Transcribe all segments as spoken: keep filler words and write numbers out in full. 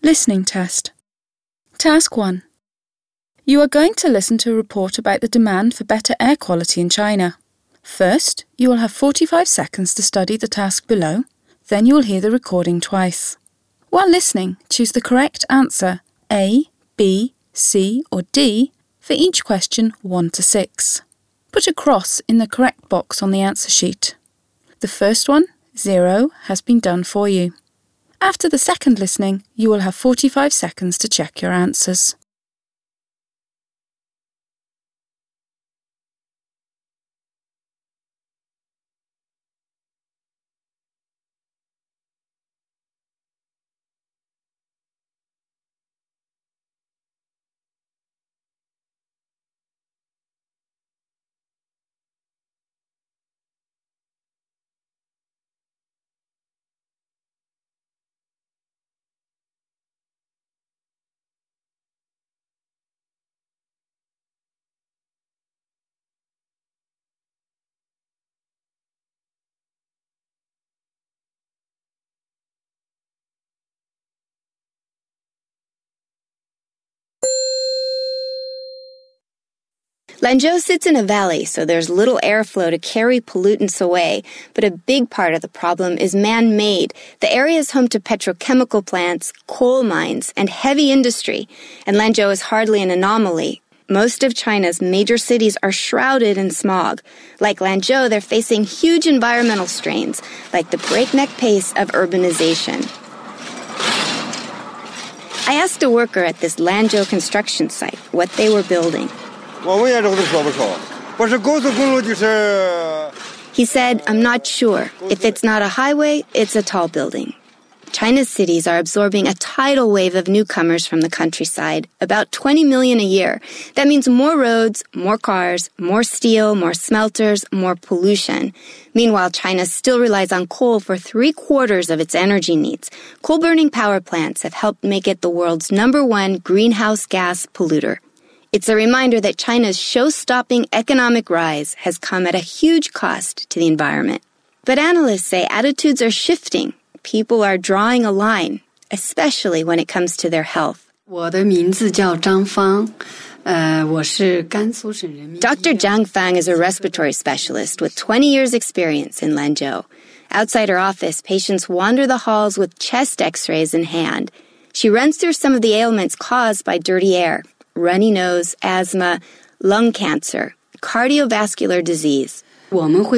Listening test. Task one. You are going to listen to a report about the demand for better air quality in China. First, you will have forty-five seconds to study the task below, then you will hear the recording twice. While listening, choose the correct answer A, B, C or D for each question one to six. Put a cross in the correct box on the answer sheet. The first one, zero, has been done for you. After the second listening, you will have forty-five seconds to check your answers. Lanzhou sits in a valley, so there's little airflow to carry pollutants away, but a big part of the problem is man-made. The area is home to petrochemical plants, coal mines, and heavy industry, and Lanzhou is hardly an anomaly. Most of China's major cities are shrouded in smog. Like Lanzhou, they're facing huge environmental strains, like the breakneck pace of urbanization. I asked a worker at this Lanzhou construction site what they were building. He said, I'm not sure. If it's not a highway, it's a tall building. China's cities are absorbing a tidal wave of newcomers from the countryside, about twenty million a year. That means more roads, more cars, more steel, more smelters, more pollution. Meanwhile, China still relies on coal for three quarters of its energy needs. Coal-burning power plants have helped make it the world's number one greenhouse gas polluter. It's a reminder that China's show-stopping economic rise has come at a huge cost to the environment. But analysts say attitudes are shifting. People are drawing a line, especially when it comes to their health. Doctor Zhang Fang is a respiratory specialist with twenty years' experience in Lanzhou. Outside her office, patients wander the halls with chest x-rays in hand. She runs through some of the ailments caused by dirty air: runny nose, asthma, lung cancer, cardiovascular disease. We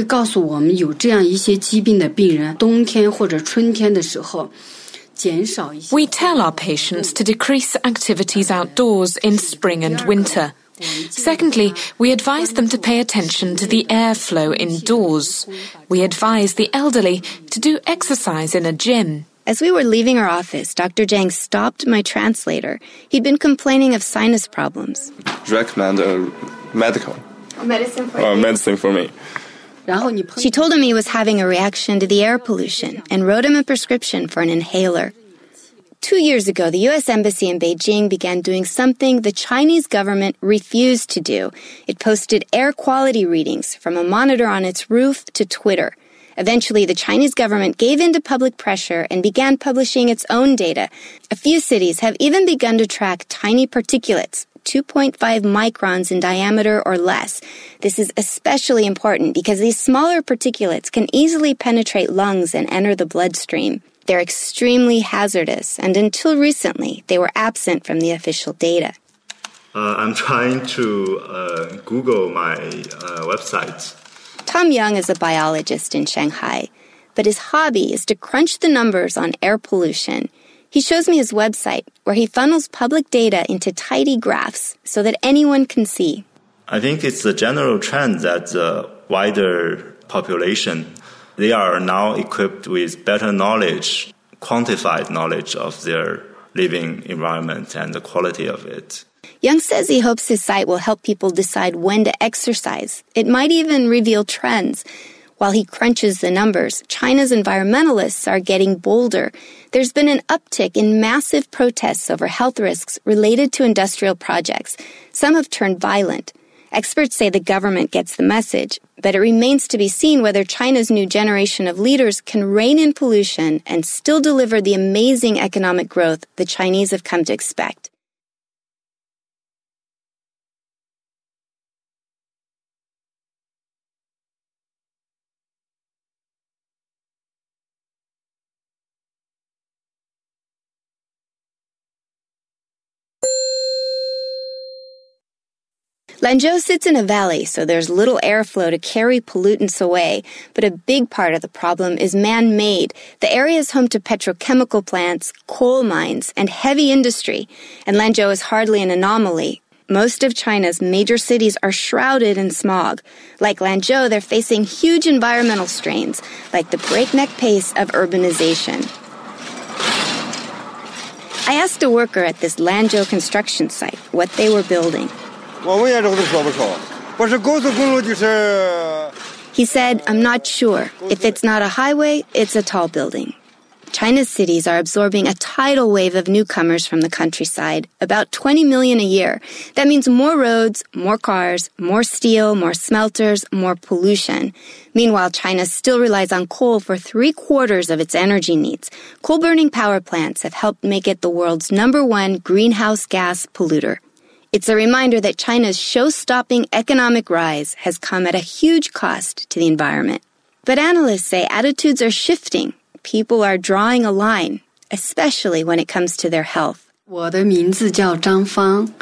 tell our patients to decrease activities outdoors in spring and winter. Secondly, we advise them to pay attention to the airflow indoors. We advise the elderly to do exercise in a gym. As we were leaving our office, Doctor Zhang stopped my translator. He'd been complaining of sinus problems. Recommend a medical. Medicine for uh, you? Medicine for me. She told him he was having a reaction to the air pollution and wrote him a prescription for an inhaler. Two years ago, the U S Embassy in Beijing began doing something the Chinese government refused to do. It posted air quality readings from a monitor on its roof to Twitter. Eventually, the Chinese government gave in to public pressure and began publishing its own data. A few cities have even begun to track tiny particulates, two point five microns in diameter or less. This is especially important because these smaller particulates can easily penetrate lungs and enter the bloodstream. They're extremely hazardous, and until recently, they were absent from the official data. Uh, I'm trying to uh, Google my uh, website. Tom Young is a biologist in Shanghai, but his hobby is to crunch the numbers on air pollution. He shows me his website, where he funnels public data into tidy graphs so that anyone can see. I think it's the general trend that the wider population, they are now equipped with better knowledge, quantified knowledge of their living environment and the quality of it. Young says he hopes his site will help people decide when to exercise. It might even reveal trends. While he crunches the numbers, China's environmentalists are getting bolder. There's been an uptick in massive protests over health risks related to industrial projects. Some have turned violent. Experts say the government gets the message, but it remains to be seen whether China's new generation of leaders can rein in pollution and still deliver the amazing economic growth the Chinese have come to expect. Lanzhou sits in a valley, so there's little airflow to carry pollutants away, but a big part of the problem is man-made. The area is home to petrochemical plants, coal mines, and heavy industry, and Lanzhou is hardly an anomaly. Most of China's major cities are shrouded in smog. Like Lanzhou, they're facing huge environmental strains, like the breakneck pace of urbanization. I asked a worker at this Lanzhou construction site what they were building. He said, I'm not sure. If it's not a highway, it's a tall building. China's cities are absorbing a tidal wave of newcomers from the countryside, about twenty million a year. That means more roads, more cars, more steel, more smelters, more pollution. Meanwhile, China still relies on coal for three quarters of its energy needs. Coal-burning power plants have helped make it the world's number one greenhouse gas polluter. It's a reminder that China's show-stopping economic rise has come at a huge cost to the environment. But analysts say attitudes are shifting. People are drawing a line, especially when it comes to their health. Doctor Zhang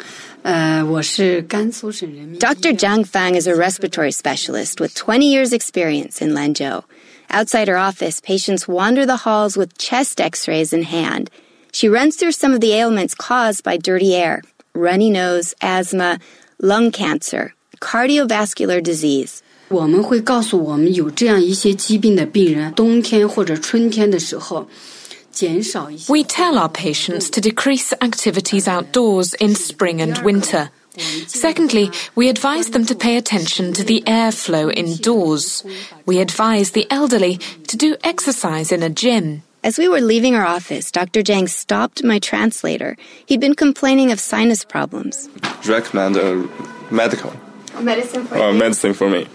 Fang is a respiratory specialist with twenty years experience in Lanzhou. Outside her office, patients wander the halls with chest x-rays in hand. She runs through some of the ailments caused by dirty air: runny nose, asthma, lung cancer, cardiovascular disease. 我们会告诉我们有这样一些疾病的病人，冬天或者春天的时候，减少一些。 We tell our patients to decrease activities outdoors in spring and winter. Secondly, we advise them to pay attention to the airflow indoors. We advise the elderly to do exercise in a gym. As we were leaving our office, Doctor Zhang stopped my translator. He'd been complaining of sinus problems. Recommend a medical. Medicine for uh, you? medicine for me.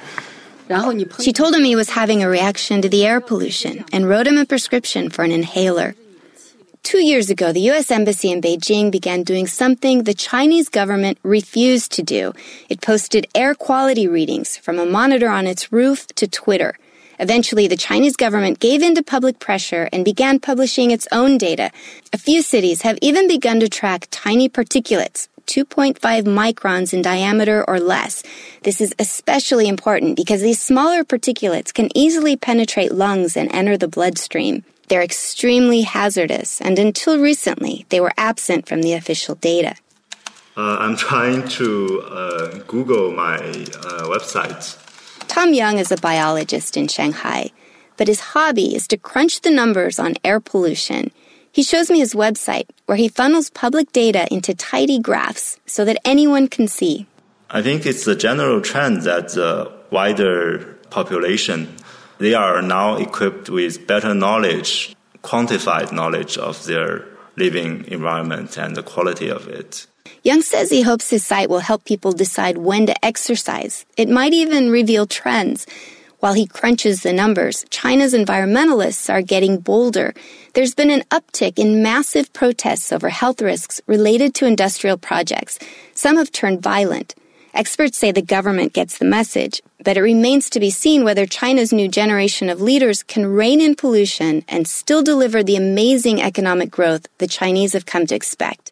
She told him he was having a reaction to the air pollution and wrote him a prescription for an inhaler. Two years ago, the U S Embassy in Beijing began doing something the Chinese government refused to do. It posted air quality readings from a monitor on its roof to Twitter. Eventually, the Chinese government gave in to public pressure and began publishing its own data. A few cities have even begun to track tiny particulates, two point five microns in diameter or less. This is especially important because these smaller particulates can easily penetrate lungs and enter the bloodstream. They're extremely hazardous, and until recently, they were absent from the official data. Uh, I'm trying to uh, Google my uh, website. Tom Young is a biologist in Shanghai, but his hobby is to crunch the numbers on air pollution. He shows me his website, where he funnels public data into tidy graphs so that anyone can see. I think it's the general trend that the wider population, they are now equipped with better knowledge, quantified knowledge of their living environment and the quality of it. Young says he hopes his site will help people decide when to exercise. It might even reveal trends. While he crunches the numbers, China's environmentalists are getting bolder. There's been an uptick in massive protests over health risks related to industrial projects. Some have turned violent. Experts say the government gets the message, but it remains to be seen whether China's new generation of leaders can rein in pollution and still deliver the amazing economic growth the Chinese have come to expect.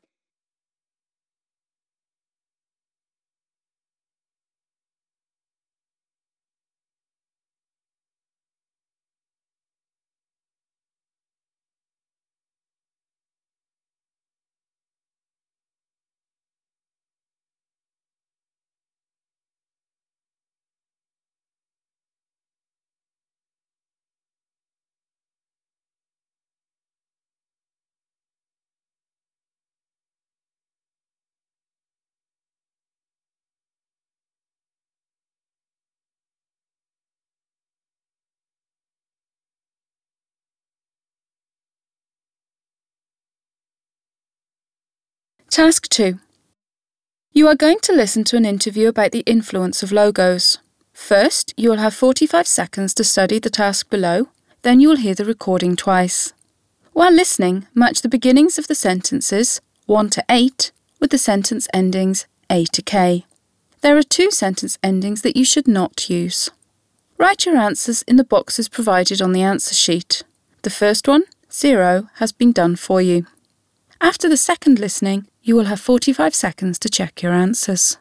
Task two. You are going to listen to an interview about the influence of logos. First, you will have forty-five seconds to study the task below, then you will hear the recording twice. While listening, match the beginnings of the sentences one to eight with the sentence endings A to K. There are two sentence endings that you should not use. Write your answers in the boxes provided on the answer sheet. The first one, zero, has been done for you. After the second listening, you will have forty-five seconds to check your answers.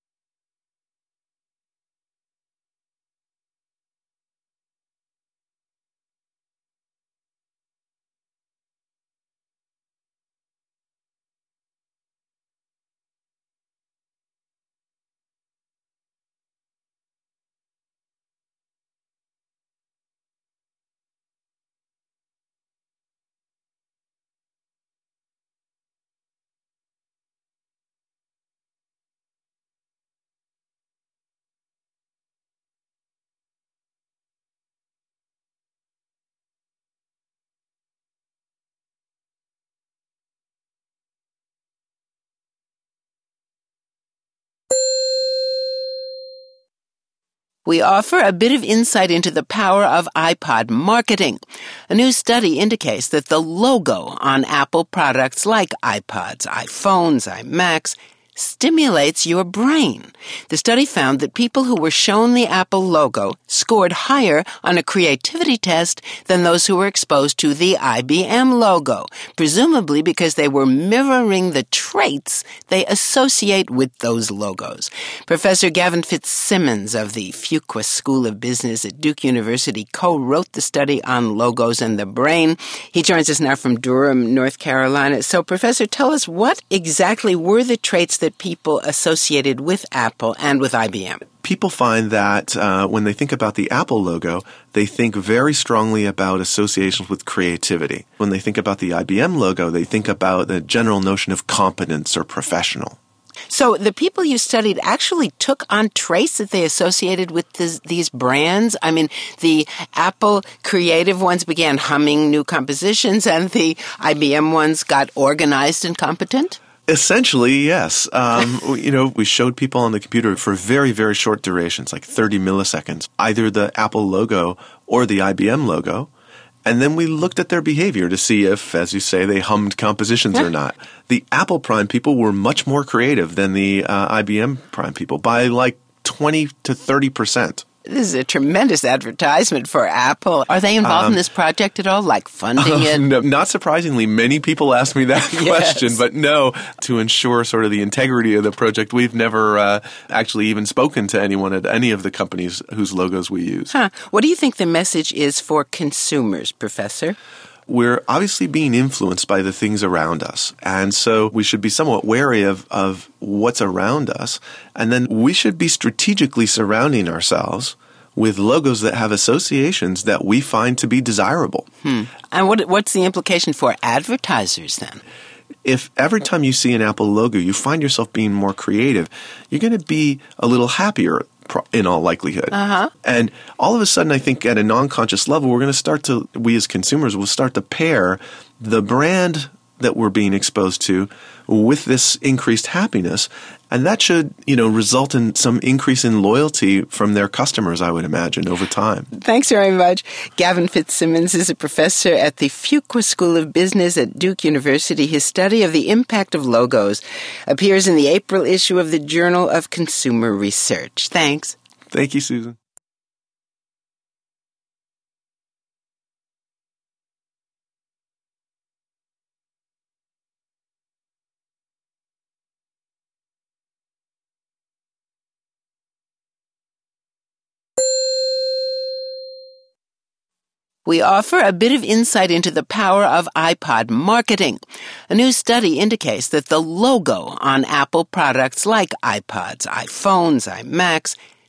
We offer a bit of insight into the power of iPod marketing. A new study indicates that the logo on Apple products like iPods, iPhones, iMacs stimulates your brain. The study found that people who were shown the Apple logo scored higher on a creativity test than those who were exposed to the I B M logo, presumably because they were mirroring the traits they associate with those logos. Professor Gavin Fitzsimmons of the Fuqua School of Business at Duke University co-wrote the study on logos and the brain. He joins us now from Durham, North Carolina. So, Professor, tell us, what exactly were the traits that people associated with Apple and with I B M? People find that uh, when they think about the Apple logo, they think very strongly about associations with creativity. When they think about the I B M logo, they think about the general notion of competence or professional. So the people you studied actually took on traits that they associated with this, these brands? I mean, the Apple creative ones began humming new compositions and the I B M ones got organized and competent? Essentially, yes. Um, you know, we showed people on the computer for very, very short durations, like thirty milliseconds, either the Apple logo or the I B M logo. And then we looked at their behavior to see if, as you say, they hummed compositions or not. The Apple Prime people were much more creative than the uh, I B M Prime people by like twenty to thirty percent. This is a tremendous advertisement for Apple. Are they involved um, in this project at all, like funding uh, it? No, not surprisingly, many people ask me that yes. question, but no, to ensure sort of the integrity of the project, we've never uh, actually even spoken to anyone at any of the companies whose logos we use. Huh. What do you think the message is for consumers, Professor? We're obviously being influenced by the things around us. And so we should be somewhat wary of, of what's around us. And then we should be strategically surrounding ourselves with logos that have associations that we find to be desirable. Hmm. And what what's the implication for advertisers then? If every time you see an Apple logo, you find yourself being more creative, you're going to be a little happier in all likelihood. Uh-huh. And all of a sudden, I think at a non-conscious level, we're going to start to, we as consumers will start to pair the brand that we're being exposed to with this increased happiness. And that should, you know, result in some increase in loyalty from their customers, I would imagine, over time. Thanks very much. Gavin Fitzsimmons is a professor at the Fuqua School of Business at Duke University. His study of the impact of logos appears in the April issue of the Journal of Consumer Research. Thanks. Thank you, Susan. We offer a bit of insight into the power of iPod marketing. A new study indicates that the logo on Apple products like iPods, iPhones, iMacs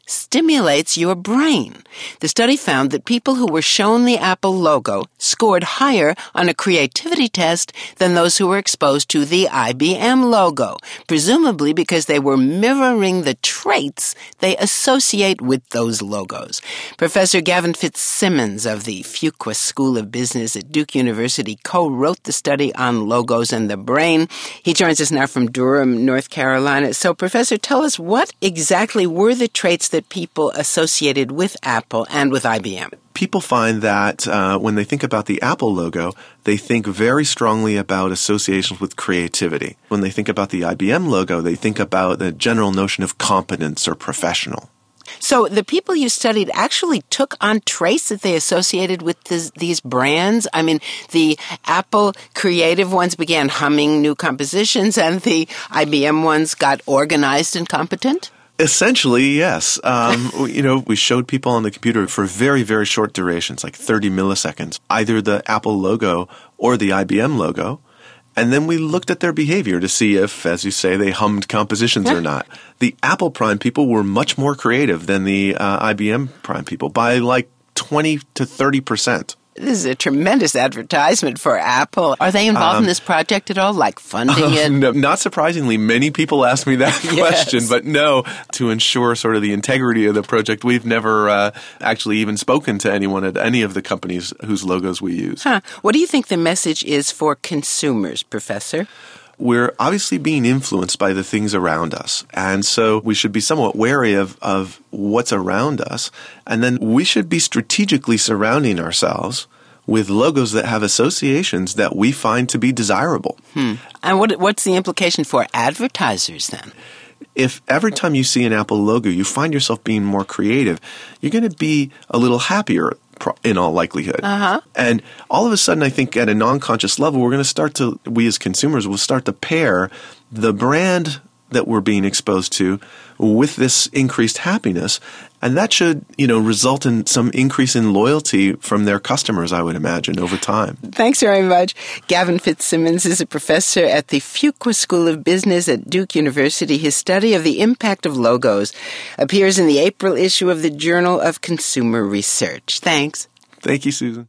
stimulates your brain. The study found that people who were shown the Apple logo scored higher on a creativity test than those who were exposed to the I B M logo, presumably because they were mirroring the traits they associate with those logos. Professor Gavin Fitzsimmons of the Fuqua School of Business at Duke University co-wrote the study on logos and the brain. He joins us now from Durham, North Carolina. So, Professor, tell us, what exactly were the traits that people associated with Apple and with I B M? People find that uh, when they think about the Apple logo, they think very strongly about associations with creativity. When they think about the I B M logo, they think about the general notion of competence or professional. So the people you studied actually took on traits that they associated with this, these brands? I mean, the Apple creative ones began humming new compositions and the I B M ones got organized and competent? Essentially, yes. Um, you know, we showed people on the computer for very, very short durations, like thirty milliseconds, either the Apple logo or the I B M logo. And then we looked at their behavior to see if, as you say, they hummed compositions yeah. or not. The Apple Prime people were much more creative than the uh, I B M Prime people by like twenty to thirty percent. This is a tremendous advertisement for Apple. Are they involved um, in this project at all, like funding uh, it? No, not surprisingly, many people ask me that yes. question, but no, to ensure sort of the integrity of the project, we've never uh, actually even spoken to anyone at any of the companies whose logos we use. Huh. What do you think the message is for consumers, Professor? We're obviously being influenced by the things around us. And so we should be somewhat wary of, of what's around us. And then we should be strategically surrounding ourselves with logos that have associations that we find to be desirable. Hmm. And what what's the implication for advertisers then? If every time you see an Apple logo, you find yourself being more creative, you're going to be a little happier in all likelihood. Uh-huh. And all of a sudden, I think at a non-conscious level, we're going to start to, we as consumers will start to pair the brand that we're being exposed to with this increased happiness. And that should, you know, result in some increase in loyalty from their customers, I would imagine, over time. Thanks very much. Gavin Fitzsimmons is a professor at the Fuqua School of Business at Duke University. His study of the impact of logos appears in the April issue of the Journal of Consumer Research. Thanks. Thank you, Susan.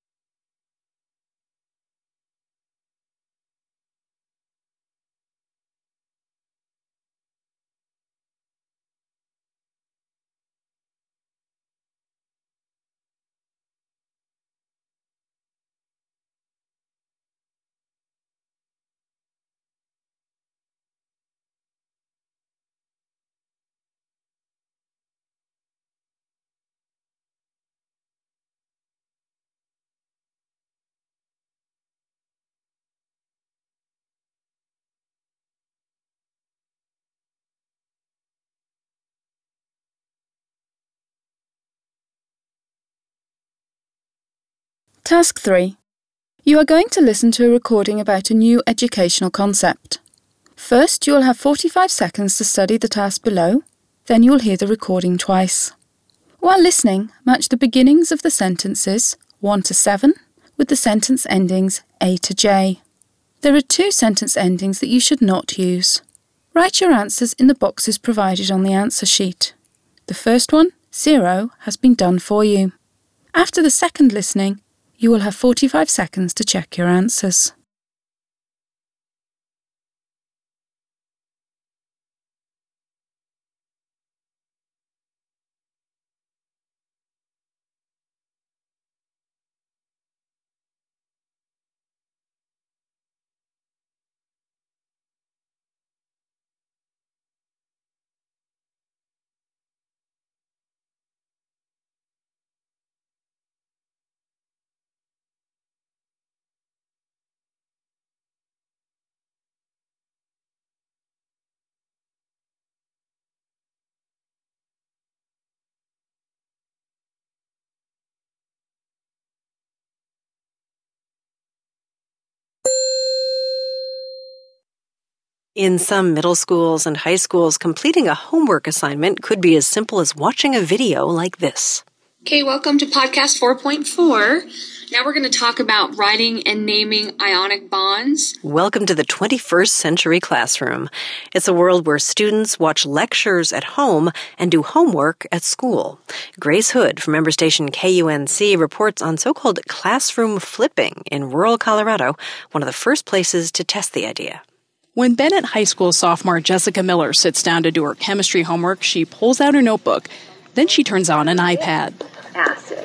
Task three. You are going to listen to a recording about a new educational concept. First, you will have forty-five seconds to study the task below, then you will hear the recording twice. While listening, match the beginnings of the sentences one to seven with the sentence endings A to J. There are two sentence endings that you should not use. Write your answers in the boxes provided on the answer sheet. The first one, zero, has been done for you. After the second listening, you will have forty-five seconds to check your answers. In some middle schools and high schools, completing a homework assignment could be as simple as watching a video like this. Okay, welcome to podcast four point four. Now we're going to talk about writing and naming ionic bonds. Welcome to the twenty-first century classroom. It's a world where students watch lectures at home and do homework at school. Grace Hood from member station K U N C reports on so-called classroom flipping in rural Colorado, one of the first places to test the idea. When Bennett High School sophomore Jessica Miller sits down to do her chemistry homework, she pulls out her notebook. Then she turns on an iPad. Acid.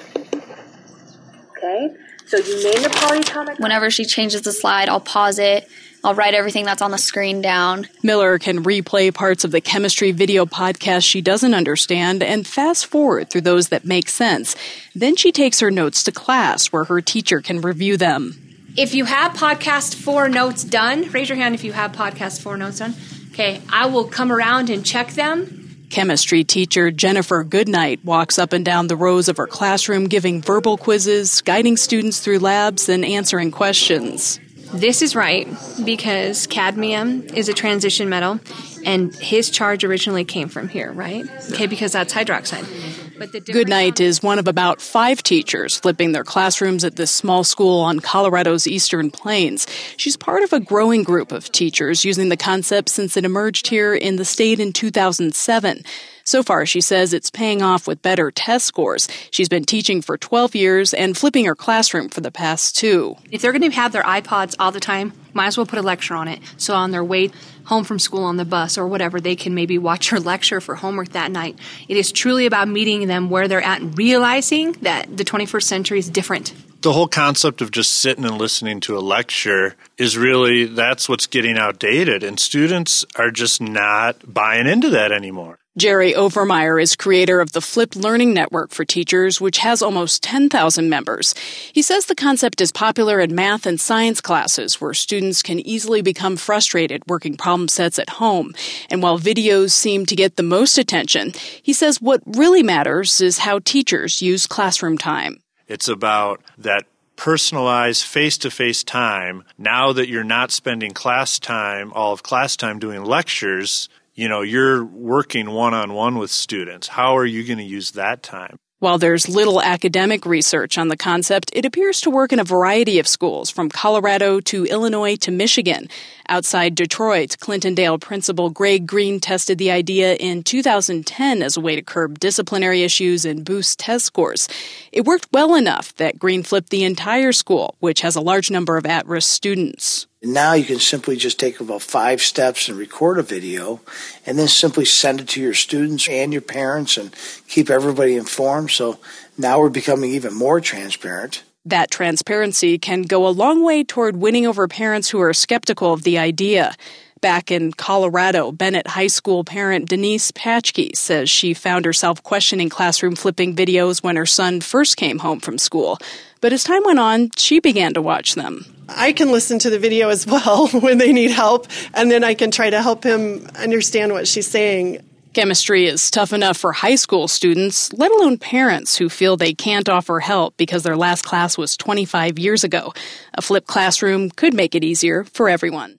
Okay, so you name the polyatomic... Whenever she changes the slide, I'll pause it. I'll write everything that's on the screen down. Miller can replay parts of the chemistry video podcast she doesn't understand and fast forward through those that make sense. Then she takes her notes to class where her teacher can review them. If you have podcast four notes done, raise your hand if you have podcast four notes done. Okay, I will come around and check them. Chemistry teacher Jennifer Goodnight walks up and down the rows of her classroom giving verbal quizzes, guiding students through labs, and answering questions. This is right because cadmium is a transition metal, and his charge originally came from here, right? Okay, because that's hydroxide. But the Goodnight is one of about five teachers flipping their classrooms at this small school on Colorado's Eastern Plains. She's part of a growing group of teachers using the concept since it emerged here in the state in two thousand seven. So far, she says it's paying off with better test scores. She's been teaching for twelve years and flipping her classroom for the past two. If they're going to have their iPods all the time, might as well put a lecture on it. So on their way home from school on the bus or whatever, they can maybe watch her lecture for homework that night. It is truly about meeting them where they're at and realizing that the twenty-first century is different. The whole concept of just sitting and listening to a lecture is really, that's what's getting outdated, and students are just not buying into that anymore. Jerry Overmeyer is creator of the Flipped Learning Network for Teachers, which has almost ten thousand members. He says the concept is popular in math and science classes where students can easily become frustrated working problem sets at home. And while videos seem to get the most attention, he says what really matters is how teachers use classroom time. It's about that personalized face-to-face time. Now that you're not spending class time, all of class time doing lectures, you know, you're working one-on-one with students. How are you going to use that time? While there's little academic research on the concept, it appears to work in a variety of schools, from Colorado to Illinois to Michigan. Outside Detroit, Clintondale principal Greg Green tested the idea in two thousand ten as a way to curb disciplinary issues and boost test scores. It worked well enough that Green flipped the entire school, which has a large number of at-risk students. Now you can simply just take about five steps and record a video and then simply send it to your students and your parents and keep everybody informed. So now we're becoming even more transparent. That transparency can go a long way toward winning over parents who are skeptical of the idea. Back in Colorado, Bennett High School parent Denise Patchke says she found herself questioning classroom flipping videos when her son first came home from school. But as time went on, she began to watch them. I can listen to the video as well when they need help, and then I can try to help him understand what she's saying. Chemistry is tough enough for high school students, let alone parents who feel they can't offer help because their last class was twenty-five years ago. A flipped classroom could make it easier for everyone.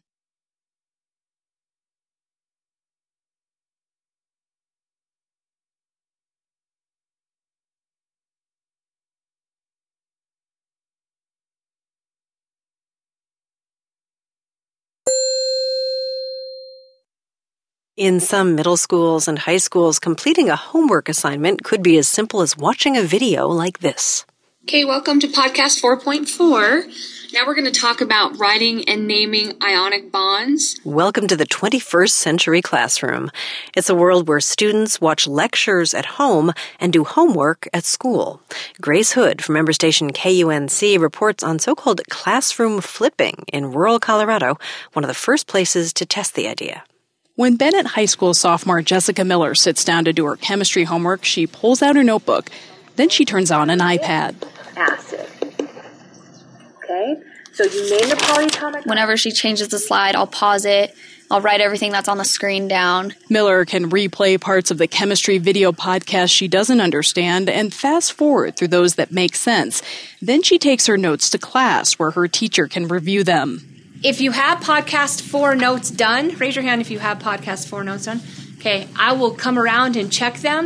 In some middle schools and high schools, completing a homework assignment could be as simple as watching a video like this. Okay, welcome to podcast four point four. Now we're going to talk about writing and naming ionic bonds. Welcome to the twenty-first century classroom. It's a world where students watch lectures at home and do homework at school. Grace Hood from member station K U N C reports on so-called classroom flipping in rural Colorado, one of the first places to test the idea. When Bennett High School sophomore Jessica Miller sits down to do her chemistry homework, she pulls out her notebook. Then she turns on an iPad. Acid. Okay, so you name the polyatomic... Whenever she changes the slide, I'll pause it. I'll write everything that's on the screen down. Miller can replay parts of the chemistry video podcast she doesn't understand and fast forward through those that make sense. Then she takes her notes to class where her teacher can review them. If you have podcast four notes done, raise your hand if you have podcast four notes done. Okay, I will come around and check them.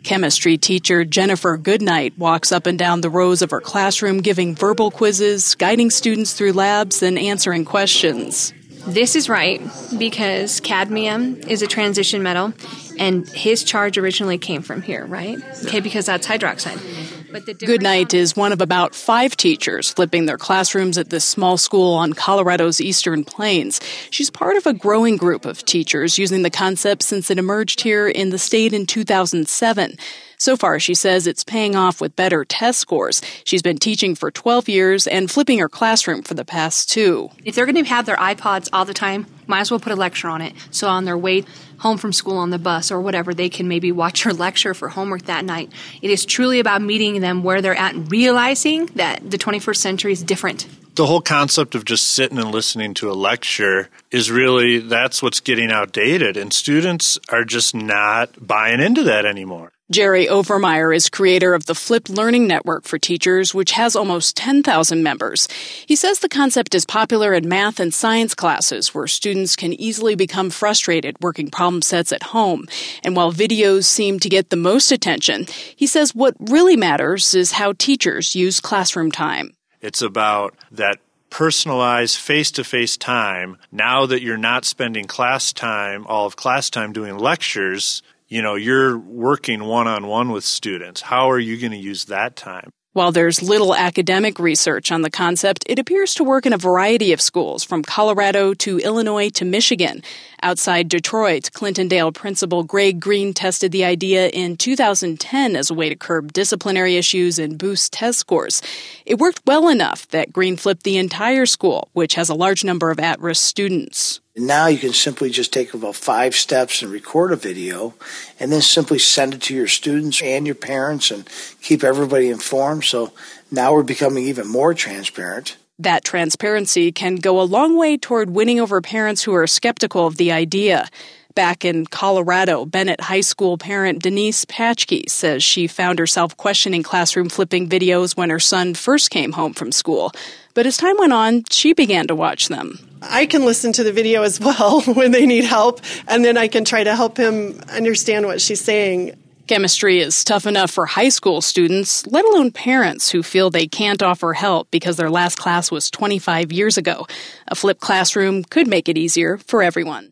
Chemistry teacher Jennifer Goodnight walks up and down the rows of her classroom giving verbal quizzes, guiding students through labs, and answering questions. This is right because cadmium is a transition metal, and his charge originally came from here, right? Okay, because that's hydroxide. But the Goodnight is one of about five teachers flipping their classrooms at this small school on Colorado's Eastern Plains. She's part of a growing group of teachers using the concept since it emerged here in the state in two thousand seven. So far, she says it's paying off with better test scores. She's been teaching for twelve years and flipping her classroom for the past two. If they're going to have their iPods all the time, might as well put a lecture on it. So on their way home from school on the bus or whatever, they can maybe watch your lecture for homework that night. It is truly about meeting them where they're at and realizing that the twenty-first century is different. The whole concept of just sitting and listening to a lecture is really, that's what's getting outdated, and students are just not buying into that anymore. Jerry Overmeyer is creator of the Flipped Learning Network for Teachers, which has almost ten thousand members. He says the concept is popular in math and science classes where students can easily become frustrated working problem sets at home. And while videos seem to get the most attention, he says what really matters is how teachers use classroom time. It's about that personalized face-to-face time. Now that you're not spending class time, all of class time doing lectures, you know, you're working one-on-one with students. How are you going to use that time? While there's little academic research on the concept, it appears to work in a variety of schools, from Colorado to Illinois to Michigan. Outside Detroit, Clintondale principal Greg Green tested the idea in two thousand ten as a way to curb disciplinary issues and boost test scores. It worked well enough that Green flipped the entire school, which has a large number of at-risk students. Now you can simply just take about five steps and record a video and then simply send it to your students and your parents and keep everybody informed. So now we're becoming even more transparent. That transparency can go a long way toward winning over parents who are skeptical of the idea. Back in Colorado, Bennett High School parent Denise Patchke says she found herself questioning classroom flipping videos when her son first came home from school. But as time went on, she began to watch them. I can listen to the video as well when they need help, and then I can try to help him understand what she's saying. Chemistry is tough enough for high school students, let alone parents who feel they can't offer help because their last class was twenty-five years ago. A flipped classroom could make it easier for everyone.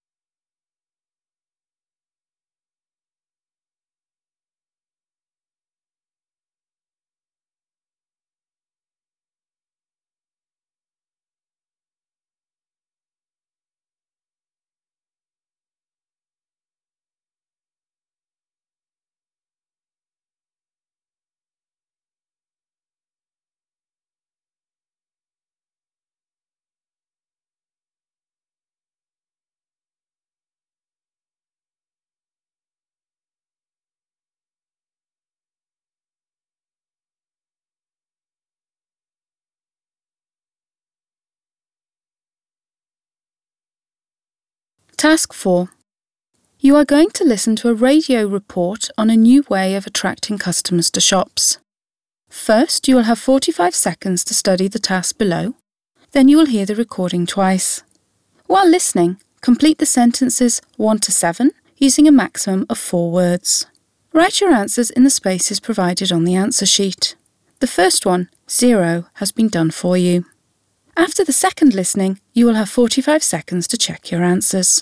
Task four. You are going to listen to a radio report on a new way of attracting customers to shops. First, you will have forty-five seconds to study the task below. Then you will hear the recording twice. While listening, complete the sentences one to seven using a maximum of four words. Write your answers in the spaces provided on the answer sheet. The first one, zero, has been done for you. After the second listening, you will have forty-five seconds to check your answers.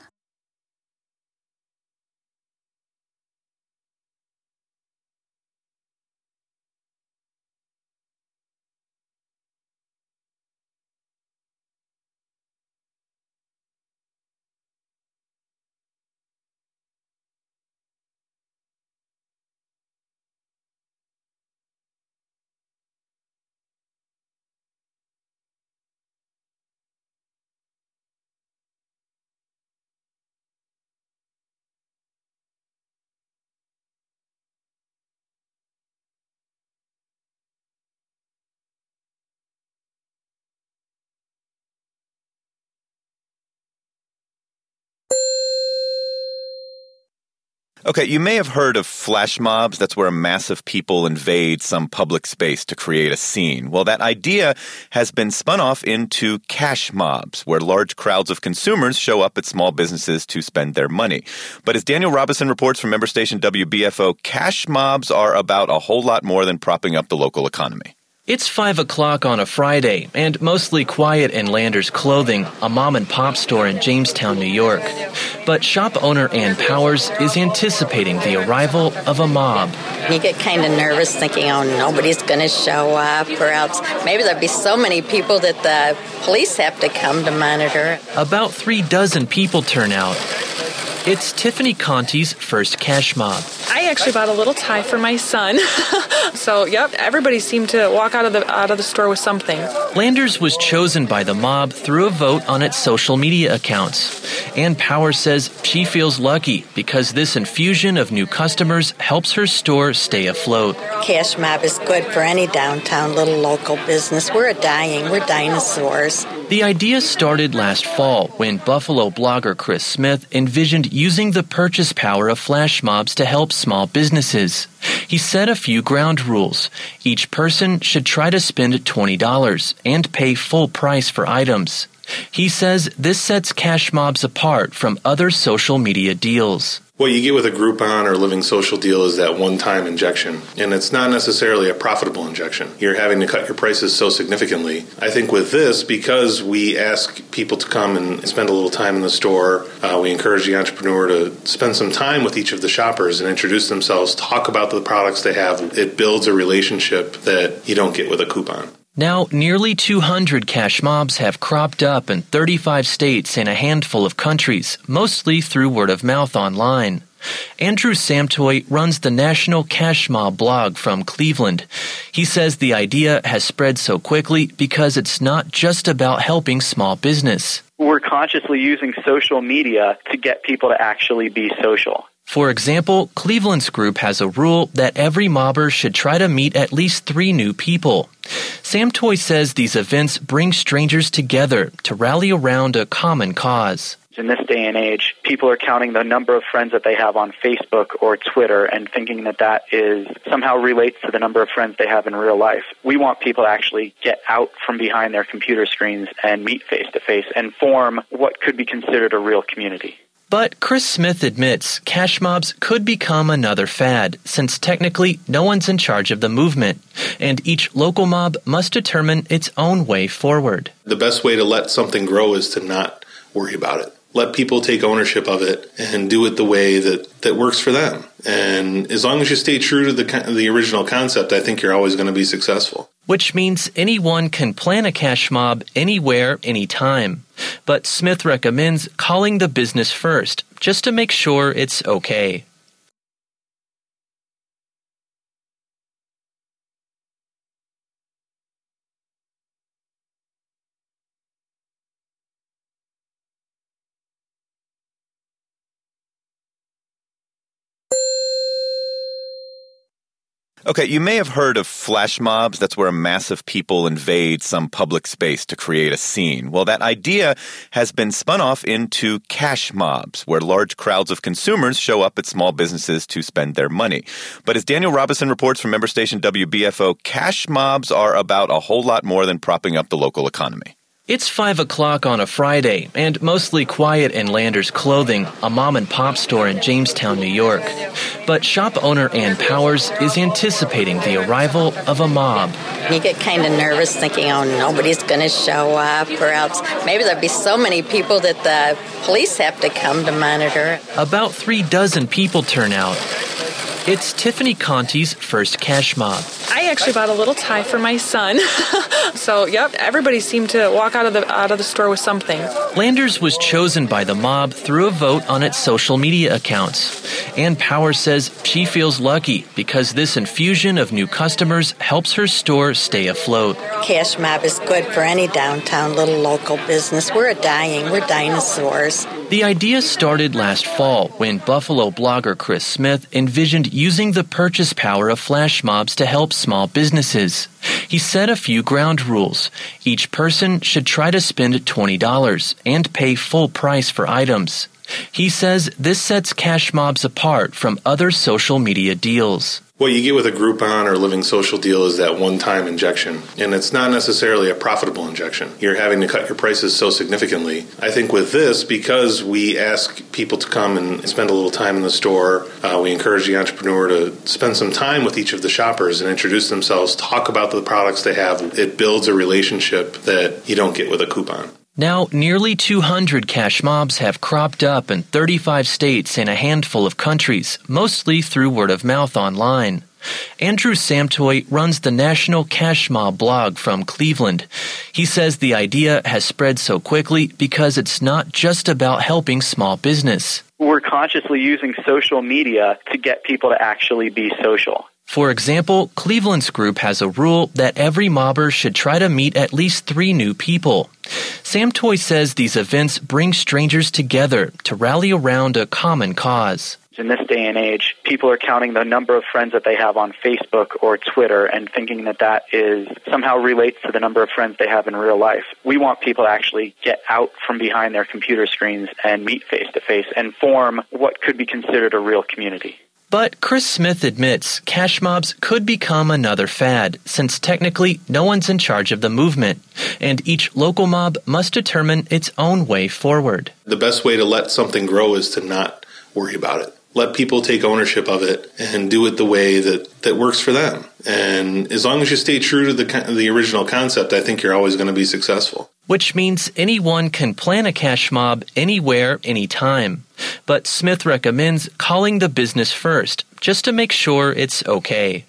Okay, you may have heard of flash mobs. That's where a mass of people invade some public space to create a scene. Well, that idea has been spun off into cash mobs, where large crowds of consumers show up at small businesses to spend their money. But as Daniel Robison reports from member station W B F O, cash mobs are about a whole lot more than propping up the local economy. It's five o'clock on a Friday, and mostly quiet in Landers Clothing, a mom-and-pop store in Jamestown, New York. But shop owner Ann Powers is anticipating the arrival of a mob. You get kind of nervous thinking, oh, nobody's going to show up, or else maybe there'll be so many people that the police have to come to monitor. About three dozen people turn out. It's Tiffany Conti's first cash mob. I actually bought a little tie for my son. So, yep, everybody seemed to walk out of the out of the store with something. Landers was chosen by the mob through a vote on its social media accounts. Ann Powers says she feels lucky because this infusion of new customers helps her store stay afloat. Cash mob is good for any downtown little local business. We're a dying, we're dinosaurs. The idea started last fall when Buffalo blogger Chris Smith envisioned using the purchase power of flash mobs to help small businesses. He set a few ground rules. Each person should try to spend twenty dollars and pay full price for items. He says this sets cash mobs apart from other social media deals. What you get with a Groupon or Living Social deal is that one-time injection, and it's not necessarily a profitable injection. You're having to cut your prices so significantly. I think with this, because we ask people to come and spend a little time in the store, uh, we encourage the entrepreneur to spend some time with each of the shoppers and introduce themselves, talk about the products they have. It builds a relationship that you don't get with a coupon. Now, nearly two hundred cash mobs have cropped up in thirty-five states and a handful of countries, mostly through word of mouth online. Andrew Samtoy runs the National Cash Mob blog from Cleveland. He says the idea has spread so quickly because it's not just about helping small business. We're consciously using social media to get people to actually be social. For example, Cleveland's group has a rule that every mobber should try to meet at least three new people. Samtoy says these events bring strangers together to rally around a common cause. In this day and age, people are counting the number of friends that they have on Facebook or Twitter and thinking that that is somehow relates to the number of friends they have in real life. We want people to actually get out from behind their computer screens and meet face to face and form what could be considered a real community. But Chris Smith admits cash mobs could become another fad, since technically no one's in charge of the movement, and each local mob must determine its own way forward. The best way to let something grow is to not worry about it. Let people take ownership of it and do it the way that, that works for them. And as long as you stay true to the the original concept, I think you're always going to be successful. Which means anyone can plan a cash mob anywhere, anytime. But Smith recommends calling the business first, just to make sure it's okay. Okay, you may have heard of flash mobs. That's where a mass of people invade some public space to create a scene. Well, that idea has been spun off into cash mobs, where large crowds of consumers show up at small businesses to spend their money. But as Daniel Robison reports from member station W B F O, cash mobs are about a whole lot more than propping up the local economy. It's five o'clock on a Friday, and mostly quiet in Landers Clothing, a mom-and-pop store in Jamestown, New York. But shop owner Ann Powers is anticipating the arrival of a mob. You get kind of nervous thinking, oh, nobody's going to show up, or else maybe there'll be so many people that the police have to come to monitor. About three dozen people turn out. It's Tiffany Conti's first cash mob. I actually bought a little tie for my son. So, yep, everybody seemed to walk out of the out of the store with something. Landers was chosen by the mob through a vote on its social media accounts. Ann Powers says she feels lucky because this infusion of new customers helps her store stay afloat. Cash mob is good for any downtown little local business. We're a dying, we're dinosaurs. The idea started last fall when Buffalo blogger Chris Smith envisioned using the purchase power of flash mobs to help small businesses. He set a few ground rules. Each person should try to spend twenty dollars and pay full price for items. He says this sets cash mobs apart from other social media deals. What you get with a Groupon or Living Social deal is that one-time injection, and it's not necessarily a profitable injection. You're having to cut your prices so significantly. I think with this, because we ask people to come and spend a little time in the store, uh, we encourage the entrepreneur to spend some time with each of the shoppers and introduce themselves, talk about the products they have. It builds a relationship that you don't get with a coupon. Now, nearly two hundred cash mobs have cropped up in thirty-five states and a handful of countries, mostly through word of mouth online. Andrew Samtoy runs the National Cash Mob blog from Cleveland. He says the idea has spread so quickly because it's not just about helping small business. We're consciously using social media to get people to actually be social. For example, Cleveland's group has a rule that every mobber should try to meet at least three new people. Samtoy says these events bring strangers together to rally around a common cause. In this day and age, people are counting the number of friends that they have on Facebook or Twitter and thinking that that is somehow relates to the number of friends they have in real life. We want people to actually get out from behind their computer screens and meet face to face and form what could be considered a real community. But Chris Smith admits cash mobs could become another fad, since technically no one's in charge of the movement, and each local mob must determine its own way forward. The best way to let something grow is to not worry about it. Let people take ownership of it and do it the way that, that works for them. And as long as you stay true to the the original concept, I think you're always going to be successful. Which means anyone can plan a cash mob anywhere, anytime. But Smith recommends calling the business first, just to make sure it's okay.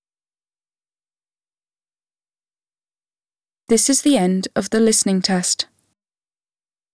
This is the end of the listening test.